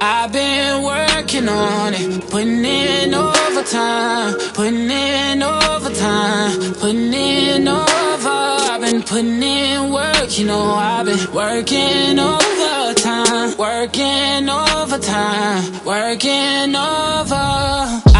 I've been working on it, putting in overtime, putting in overtime, putting in over. I've been putting in work, you know, I've been working overtime, working overtime, working over.